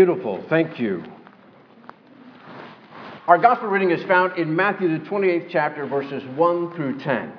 Beautiful. Thank you. Our gospel reading is found in Matthew, the 28th chapter, verses 1 through 10.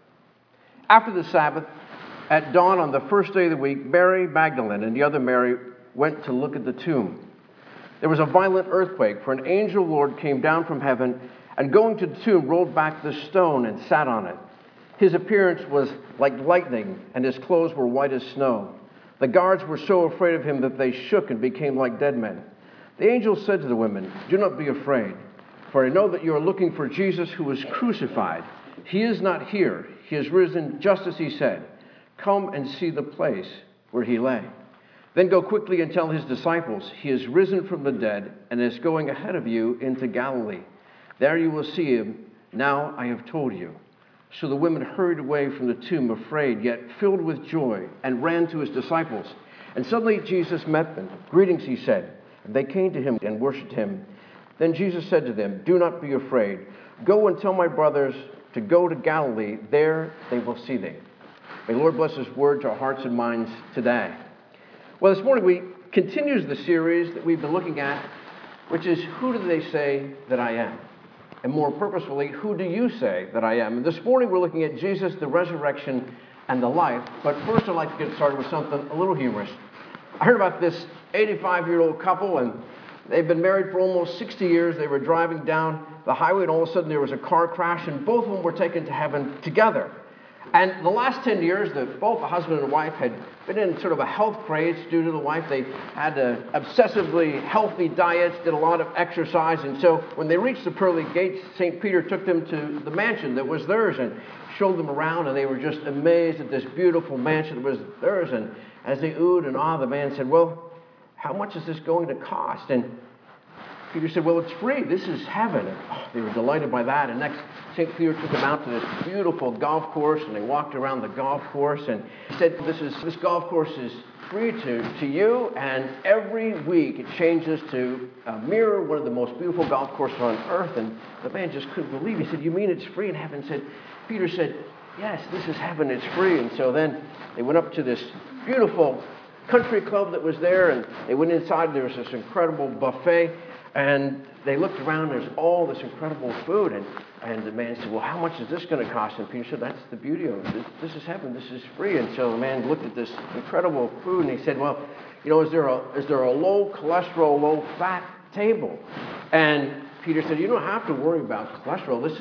After the Sabbath, at dawn on the first day of the week, Mary Magdalene and the other Mary went to look at the tomb. There was a violent earthquake, for an angel of the Lord came down from heaven and going to the tomb rolled back the stone and sat on it. His appearance was like lightning, and his clothes were white as snow. The guards were so afraid of him that they shook and became like dead men. The angel said to the women, "Do not be afraid, for I know that you are looking for Jesus who was crucified. He is not here. He is risen just as he said. Come and see the place where he lay. Then go quickly and tell his disciples, he is risen from the dead and is going ahead of you into Galilee. There you will see him. Now I have told you." So the women hurried away from the tomb, afraid, yet filled with joy, and ran to his disciples. And suddenly Jesus met them. "Greetings," he said. And they came to him and worshipped him. Then Jesus said to them, "Do not be afraid. Go and tell my brothers to go to Galilee. There they will see thee." May the Lord bless his word to our hearts and minds today. Well, this morning we continue the series that we've been looking at, which is, who do they say that I am? And more purposefully, who do you say that I am? And this morning we're looking at Jesus, the resurrection, and the life. But first I'd like to get started with something a little humorous. I heard about this 85-year-old couple, and they've been married for almost 60 years. They were driving down the highway, and all of a sudden there was a car crash, and both of them were taken to heaven together. And the last 10 years, both the husband and wife had been in sort of a health craze due to the wife. They had obsessively healthy diets, did a lot of exercise. And so when they reached the pearly gates, St. Peter took them to the mansion that was theirs and showed them around. And they were just amazed at this beautiful mansion that was theirs. And as they oohed and ahed, the man said, "Well, how much is this going to cost?" And Peter said, "Well, it's free. This is heaven." And they were delighted by that. And next, St. Peter took them out to this beautiful golf course, and they walked around the golf course. And he said, this golf course is free to you, and every week it changes to mirror one of the most beautiful golf courses on earth. And the man just couldn't believe it. He said, "You mean it's free in heaven?" Peter said, "Yes, this is heaven. It's free." And so then they went up to this beautiful country club that was there, and they went inside. There was this incredible buffet. And they looked around, there's all this incredible food. And the man said, "Well, how much is this going to cost?" And Peter said, "That's the beauty of it. This is heaven. This is free." And so the man looked at this incredible food, and he said, "Well, is there a low cholesterol, low fat table?" And Peter said, "You don't have to worry about cholesterol. This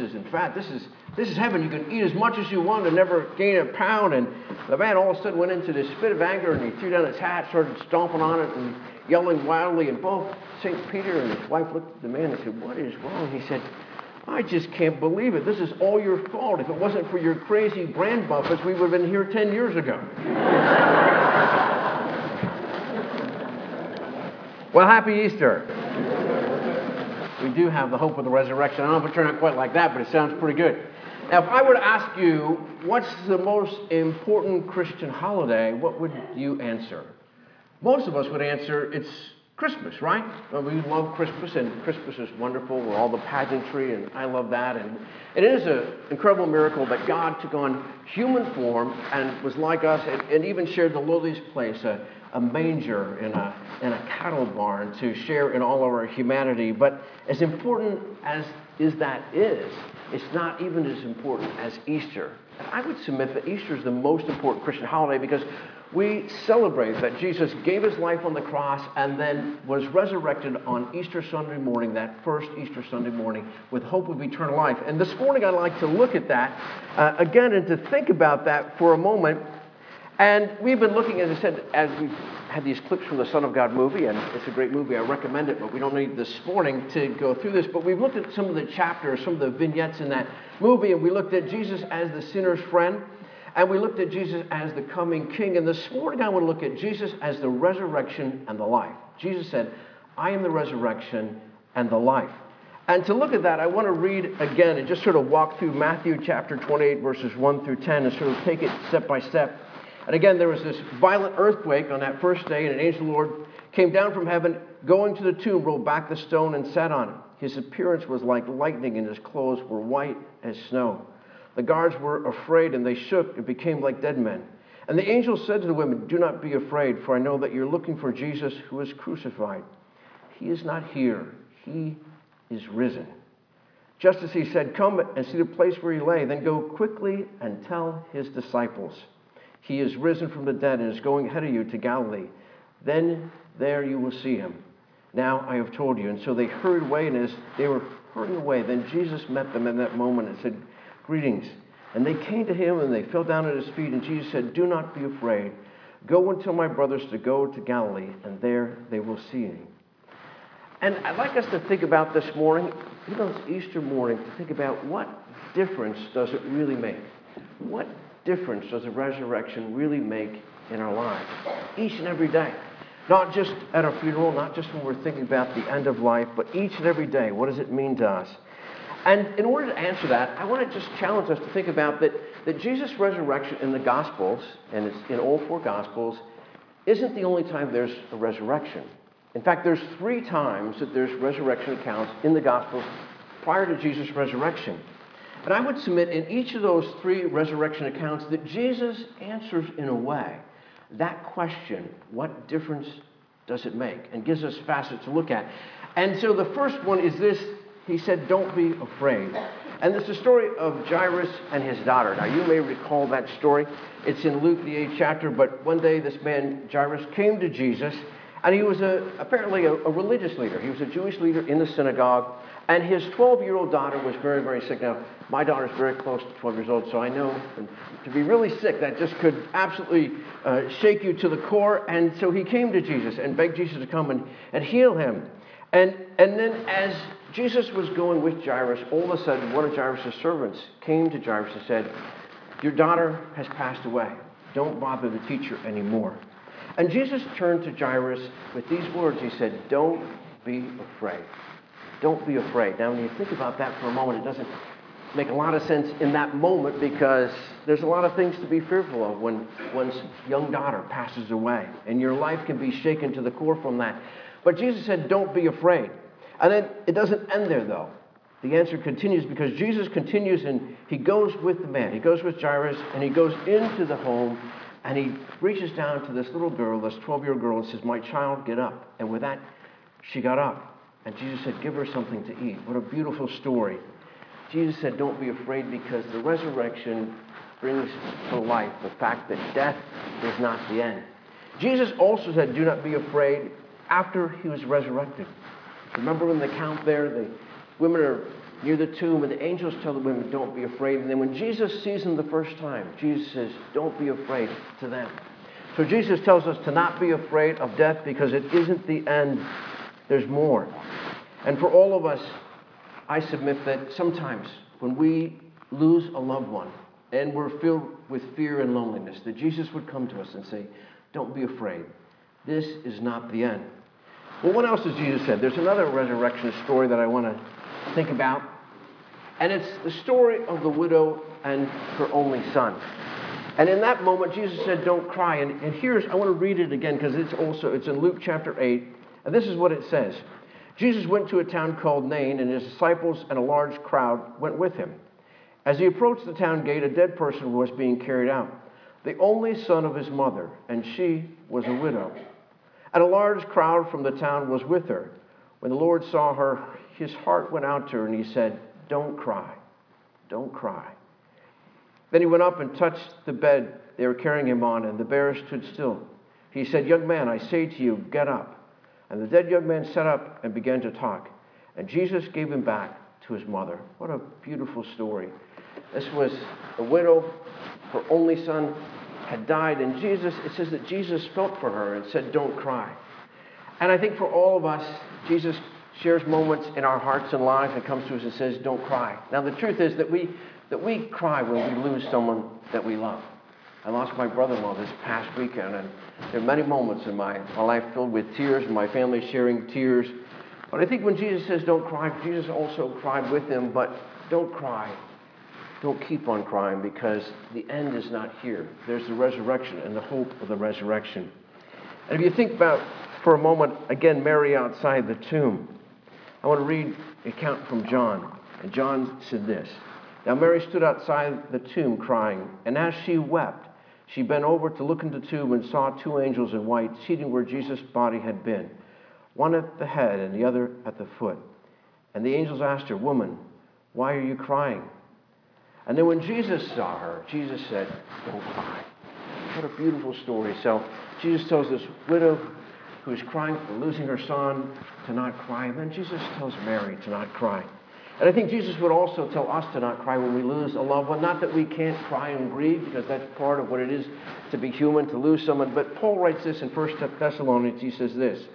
is heaven. You can eat as much as you want and never gain a pound." And the man all of a sudden went into this fit of anger, and he threw down his hat, started stomping on it and yelling wildly. And both St. Peter and his wife looked at the man and said, "What is wrong?" He said, "I just can't believe it. This is all your fault. If it wasn't for your crazy brand buffets, we would have been here 10 years ago." Well, happy Easter. We do have the hope of the resurrection. I don't know if it turned out quite like that, but it sounds pretty good. Now, if I were to ask you, what's the most important Christian holiday, what would you answer? Most of us would answer, it's Christmas, right? Well, we love Christmas, and Christmas is wonderful with all the pageantry, and I love that. And it is an incredible miracle that God took on human form and was like us, and even shared the lowliest place, a manger in a cattle barn, to share in all of our humanity. But as important as that is, it's not even as important as Easter. And I would submit that Easter is the most important Christian holiday because we celebrate that Jesus gave his life on the cross and then was resurrected on Easter Sunday morning, that first Easter Sunday morning, with hope of eternal life. And this morning I'd like to look at that again and to think about that for a moment. And we've been looking, as I said, as we've had these clips from the Son of God movie, and it's a great movie, I recommend it, but we don't need this morning to go through this. But we've looked at some of the chapters, some of the vignettes in that movie, and we looked at Jesus as the sinner's friend, and we looked at Jesus as the coming king. And this morning I want to look at Jesus as the resurrection and the life. Jesus said, "I am the resurrection and the life." And to look at that, I want to read again and just sort of walk through Matthew chapter 28, verses 1 through 10, and sort of take it step by step. And again, there was this violent earthquake on that first day, and an angel of the Lord came down from heaven, going to the tomb, rolled back the stone, and sat on it. His appearance was like lightning, and his clothes were white as snow. The guards were afraid, and they shook and became like dead men. And the angel said to the women, "Do not be afraid, for I know that you're looking for Jesus who was crucified. He is not here. He is risen. Just as he said, come and see the place where he lay, then go quickly and tell his disciples. He is risen from the dead and is going ahead of you to Galilee. Then there you will see him. Now I have told you. And so they hurried away, and as they were hurrying away, then Jesus met them in that moment and said, greetings. And they came to him and they fell down at his feet, and Jesus said, do not be afraid. Go and tell my brothers to go to Galilee, and there they will see me. And I'd like us to think about this morning, even though it's Easter morning, to think about what difference does it really make? What difference does the resurrection really make in our lives? Each and every day. Not just at a funeral, not just when we're thinking about the end of life, but each and every day. What does it mean to us? And in order to answer that, I want to just challenge us to think about that Jesus' resurrection in the Gospels, and it's in all four Gospels, isn't the only time there's a resurrection. In fact, there's 3 times that there's resurrection accounts in the Gospels prior to Jesus' resurrection. And I would submit in each of those 3 resurrection accounts that Jesus answers in a way that question, what difference does it make? And gives us facets to look at. And so the first one is this. He said, don't be afraid. And it's the story of Jairus and his daughter. Now, you may recall that story. It's in Luke, the 8th chapter. But one day, this man, Jairus, came to Jesus. And he was apparently a religious leader. He was a Jewish leader in the synagogue. And his 12-year-old daughter was very, very sick. Now, my daughter's very close to 12 years old, so I know to be really sick, that just could absolutely shake you to the core. And so he came to Jesus and begged Jesus to come and heal him. And then as Jesus was going with Jairus, all of a sudden, one of Jairus' servants came to Jairus and said, your daughter has passed away. Don't bother the teacher anymore. And Jesus turned to Jairus with these words. He said, don't be afraid. Don't be afraid. Now, when you think about that for a moment, it doesn't make a lot of sense in that moment because there's a lot of things to be fearful of when one's young daughter passes away. And your life can be shaken to the core from that. But Jesus said, don't be afraid. And then it doesn't end there, though. The answer continues because Jesus continues and he goes with the man. He goes with Jairus and he goes into the home. And he reaches down to this little girl, this 12-year-old girl, and says, my child, get up. And with that, she got up. And Jesus said, give her something to eat. What a beautiful story. Jesus said, don't be afraid because the resurrection brings to life the fact that death is not the end. Jesus also said, do not be afraid after he was resurrected. Remember in the account there, the women are near the tomb, and the angels tell the women, don't be afraid. And then when Jesus sees them the first time, Jesus says, don't be afraid to them. So Jesus tells us to not be afraid of death because it isn't the end. There's more. And for all of us, I submit that sometimes when we lose a loved one and we're filled with fear and loneliness, that Jesus would come to us and say, don't be afraid. This is not the end. Well, what else has Jesus said? There's another resurrection story that I want to think about. And it's the story of the widow and her only son. And in that moment, Jesus said, don't cry. And I want to read it again because it's in Luke chapter 8. And this is what it says. Jesus went to a town called Nain, and his disciples and a large crowd went with him. As he approached the town gate, a dead person was being carried out, the only son of his mother, and she was a widow. And a large crowd from the town was with her. When the Lord saw her, his heart went out to her, and he said, don't cry. Don't cry. Then he went up and touched the bed they were carrying him on, and the bearer stood still. He said, young man, I say to you, get up. And the dead young man sat up and began to talk. And Jesus gave him back to his mother. What a beautiful story. This was a widow. Her only son had died. And it says that Jesus felt for her and said, don't cry. And I think for all of us, Jesus shares moments in our hearts and lives and comes to us and says, don't cry. Now, the truth is that we cry when we lose someone that we love. I lost my brother-in-law this past weekend, and there are many moments in my life filled with tears and my family sharing tears. But I think when Jesus says don't cry, Jesus also cried with them, but don't cry. Don't keep on crying because the end is not here. There's the resurrection and the hope of the resurrection. And if you think about, for a moment, again, Mary outside the tomb, I want to read an account from John. And John said this. Now Mary stood outside the tomb crying, and as she wept, she bent over to look into the tomb and saw 2 angels in white seating where Jesus' body had been, one at the head and the other at the foot. And the angels asked her, "Woman, why are you crying?" And then when Jesus saw her, Jesus said, "Don't cry." What a beautiful story. So Jesus tells this widow who is crying for losing her son to not cry. And then Jesus tells Mary to not cry. And I think Jesus would also tell us to not cry when we lose a loved one. Not that we can't cry and grieve, because that's part of what it is to be human, to lose someone. But Paul writes this in 1 Thessalonians. He says this,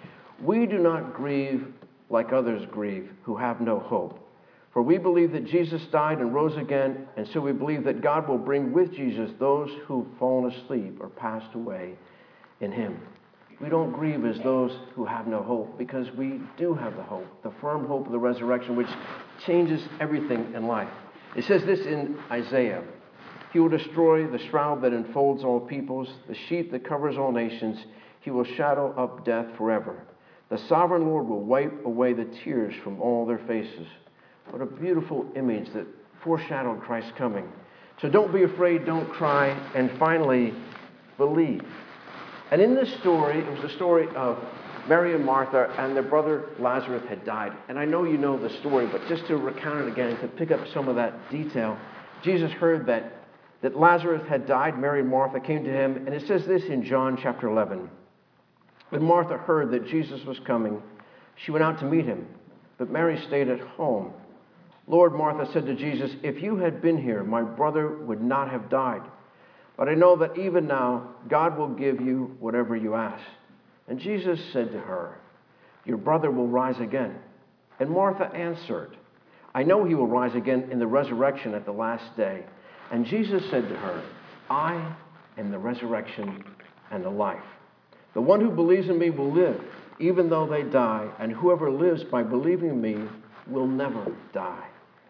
"We do not grieve like others grieve, who have no hope. For we believe that Jesus died and rose again, and so we believe that God will bring with Jesus those who've fallen asleep or passed away in him." We don't grieve as those who have no hope, because we do have the hope, the firm hope of the resurrection, which changes everything in life. It says this in Isaiah, "He will destroy the shroud that enfolds all peoples, the sheet that covers all nations. He will shadow up death forever. The sovereign Lord will wipe away the tears from all their faces." What a beautiful image that foreshadowed Christ's coming. So don't be afraid, don't cry, and finally, believe. And in this story, it was the story of Mary and Martha, and their brother Lazarus had died. And I know you know the story, but just to recount it again, to pick up some of that detail, Jesus heard that Lazarus had died. Mary and Martha came to him, and it says this in John chapter 11. When Martha heard that Jesus was coming, she went out to meet him, but Mary stayed at home. "Lord," Martha said to Jesus, "if you had been here, my brother would not have died. But I know that even now, God will give you whatever you ask." And Jesus said to her, "Your brother will rise again." And Martha answered, "I know he will rise again in the resurrection at the last day." And Jesus said to her, "I am the resurrection and the life. The one who believes in me will live, even though they die, and whoever lives by believing in me will never die.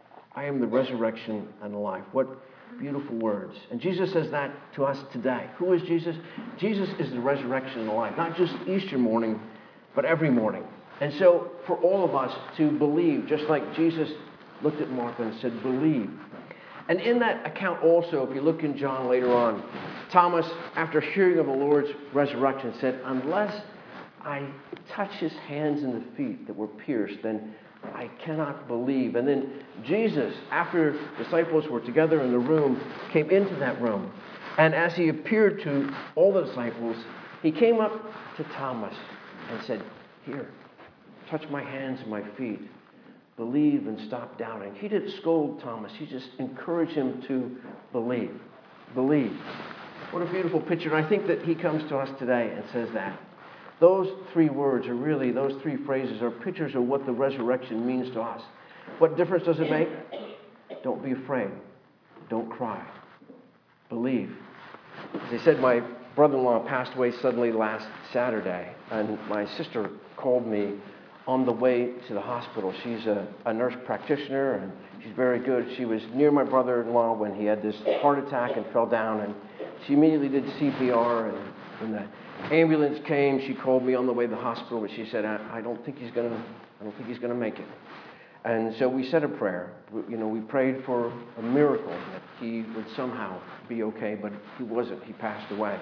I am the resurrection and the life." What beautiful words. And Jesus says that to us today. Who is Jesus? Jesus is the resurrection and the life. Not just Easter morning, but every morning. And so for all of us to believe, just like Jesus looked at Martha and said, "Believe." And in that account also, if you look in John later on, Thomas, after hearing of the Lord's resurrection, said, "Unless I touch his hands and the feet that were pierced, then I cannot believe." And then Jesus, after disciples were together in the room, came into that room. And as he appeared to all the disciples, he came up to Thomas and said, "Here, touch my hands and my feet. Believe and stop doubting." He didn't scold Thomas. He just encouraged him to believe. Believe. What a beautiful picture. And I think that he comes to us today and says that. Those three words are really, those three phrases are pictures of what the resurrection means to us. What difference does it make? Don't be afraid. Don't cry. Believe. As I said, my brother-in-law passed away suddenly last Saturday, and my sister called me on the way to the hospital. She's a nurse practitioner, and she's very good. She was near my brother-in-law when he had this heart attack and fell down, and she immediately did CPR, and when the ambulance came, she called me on the way to the hospital, but she said, I don't think he's gonna make it." And so we said a prayer. We prayed for a miracle that he would somehow be okay, but he wasn't. He passed away.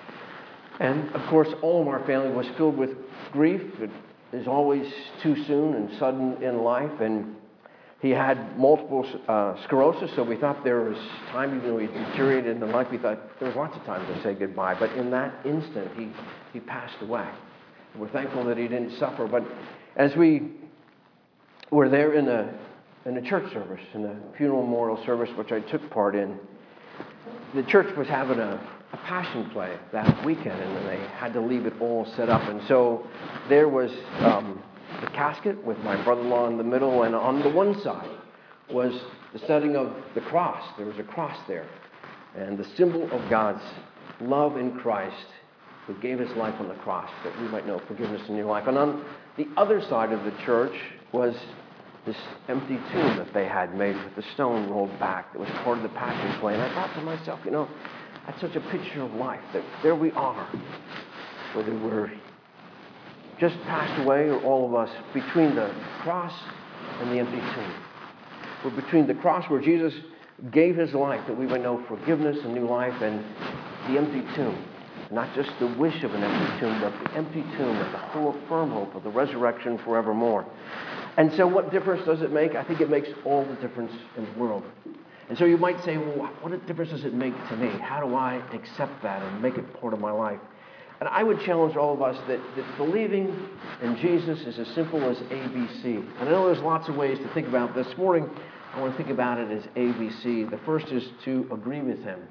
And of course, all of our family was filled with grief. It is always too soon and sudden in life, and he had multiple sclerosis, so we thought there was time, even though he deteriorated in life, we thought there was lots of time to say goodbye. But in that instant, he passed away. And we're thankful that he didn't suffer. But as we were there in a church service, in a funeral memorial service, which I took part in, the church was having a passion play that weekend, and then they had to leave it all set up. And so there was the casket with my brother-in-law in the middle, and on the one side was the setting of the cross. There was a cross there, and the symbol of God's love in Christ, who gave his life on the cross that we might know forgiveness in your life. And on the other side of the church was this empty tomb that they had made with the stone rolled back that was part of the passion play. And I thought to myself, that's such a picture of life, that there we are, whether we're just passed away or all of us, between the cross and the empty tomb. We're between the cross where Jesus gave his life that we might know forgiveness and new life, and the empty tomb Not just the wish of an empty tomb, but the empty tomb and the whole firm hope of the resurrection forevermore. And so what difference does it make? I think it makes all the difference in the world. And so you might say, well, what difference does it make to me? How do I accept that and make it part of my life? And I would challenge all of us that believing in Jesus is as simple as ABC. And I know there's lots of ways to think about it. This morning, I want to think about it as ABC. The first is to agree with him.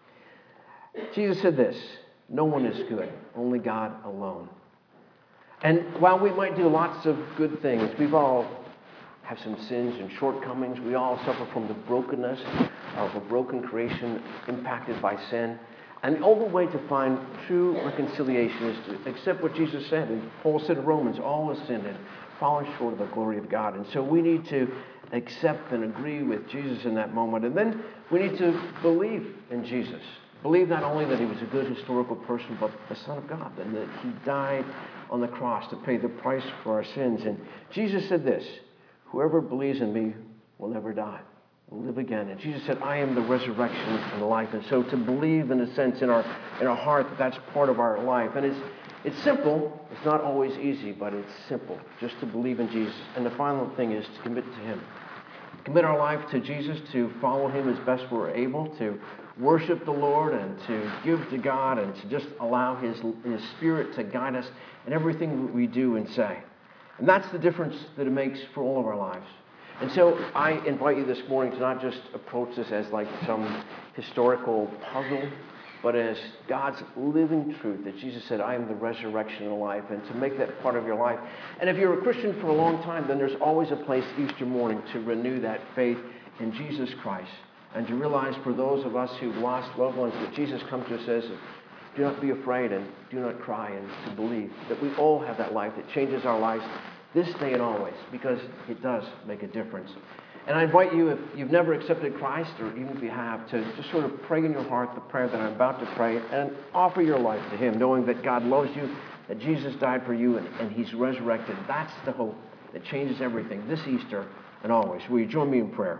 Jesus said this, no one is good, only God alone. And while we might do lots of good things, we've all have some sins and shortcomings. We all suffer from the brokenness of a broken creation impacted by sin. And the only way to find true reconciliation is to accept what Jesus said. And Paul said in Romans, all have sinned and fallen short of the glory of God. And so we need to accept and agree with Jesus in that moment. And then we need to believe in Jesus. Believe not only that he was a good historical person, but the Son of God, and that he died on the cross to pay the price for our sins. And Jesus said this, whoever believes in me will never die, will live again. And Jesus said, I am the resurrection and the life. And so to believe, in a sense, in our heart that that's part of our life. And it's simple. It's not always easy, but it's simple, just to believe in Jesus. And the final thing is to commit to him. Commit our life to Jesus, to follow him as best we're able, to worship the Lord and to give to God and to just allow his Spirit to guide us in everything we do and say. And that's the difference that it makes for all of our lives. And so I invite you this morning to not just approach this as like some historical puzzle, but as God's living truth that Jesus said, I am the resurrection and the life, and to make that part of your life. And if you're a Christian for a long time, then there's always a place Easter morning to renew that faith in Jesus Christ. And to realize for those of us who've lost loved ones that Jesus comes to us and says, do not be afraid and do not cry, and to believe that we all have that life that changes our lives this day and always, because it does make a difference. And I invite you, if you've never accepted Christ, or even if you have, to just sort of pray in your heart the prayer that I'm about to pray and offer your life to him, knowing that God loves you, that Jesus died for you, and he's resurrected. That's the hope that changes everything this Easter and always. Will you join me in prayer?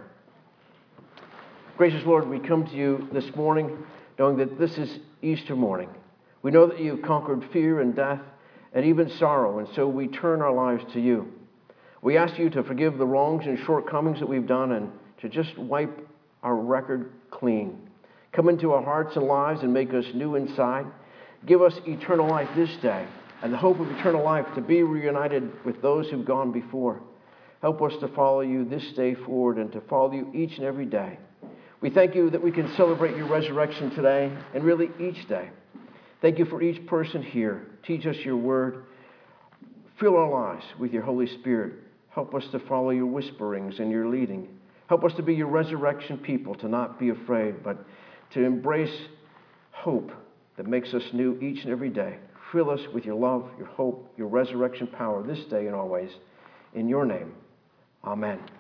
Gracious Lord, we come to you this morning knowing that this is Easter morning. We know that you've conquered fear and death and even sorrow, and so we turn our lives to you. We ask you to forgive the wrongs and shortcomings that we've done and to just wipe our record clean. Come into our hearts and lives and make us new inside. Give us eternal life this day and the hope of eternal life to be reunited with those who've gone before. Help us to follow you this day forward and to follow you each and every day. We thank you that we can celebrate your resurrection today and really each day. Thank you for each person here. Teach us your word. Fill our lives with your Holy Spirit. Help us to follow your whisperings and your leading. Help us to be your resurrection people, to not be afraid, but to embrace hope that makes us new each and every day. Fill us with your love, your hope, your resurrection power this day and always. In your name, amen.